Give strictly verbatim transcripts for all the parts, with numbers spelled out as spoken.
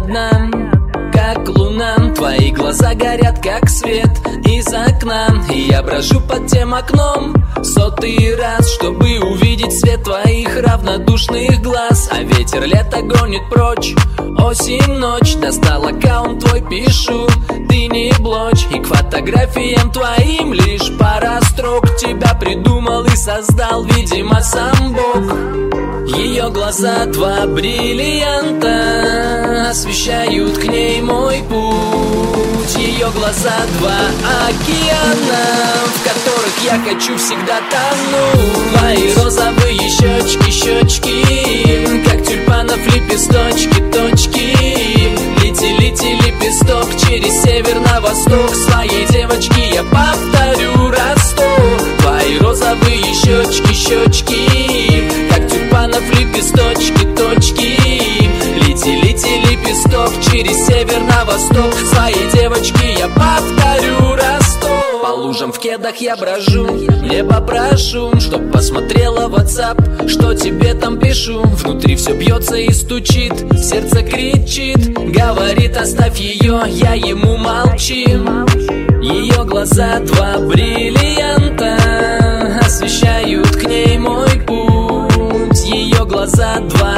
одна, как луна. Твои глаза горят, как свет из окна, и я брожу под тем окном сотый раз, чтобы увидеть свет твоих равнодушных глаз. А ветер лето гонит прочь, осень, ночь. Достал аккаунт твой, пишу, ты не блочь. И к фотографиям твоим лишь пара строк. Тебя придумал и создал, видимо, сам Бог. Ее глаза два бриллианта освещают к ней мой путь. Ее глаза два океана, в которых я хочу всегда тонуть. Твои розовые щечки, щечки, как тюльпанов лепесточки, точки. Лети, лети, лепесток через север на восток. Своей девочке я повторю раз сто. Твои розовые щечки, щечки, как тюльпанов лепесточки, точки. Лети, лети, лепесток через север на восток. Своей девочке я повторю раз сто. По лужам в кедах я брожу, небо прошу, чтоб посмотрела в WhatsApp, что тебе там пишу. Внутри все бьется и стучит, сердце кричит, говорит, оставь ее, я ему молчи. Ее глаза два бриллианта освещают к ней мой путь. Ее глаза два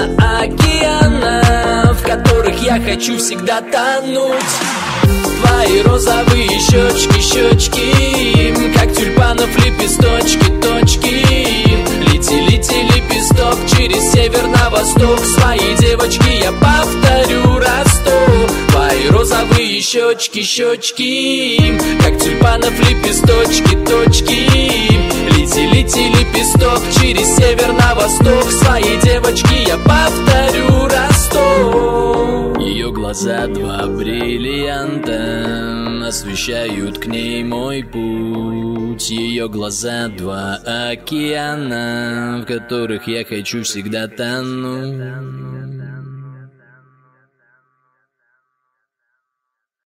океана, в которых я хочу всегда тонуть. Твои розовые щечки, щечки, как тюльпанов лепесточки, точки. Лети, лети, лепесток через север на восток. Своей девочке я повторю раз сто. Твои розовые щечки, щечки, как тюльпанов лепесточки, точки. Лети, лети, лепесток через север на восток. Своей девочке я повторю раз сто. Ее глаза два бриллианта освещают к ней мой путь. Ее глаза два океана, в которых я хочу всегда тонуть.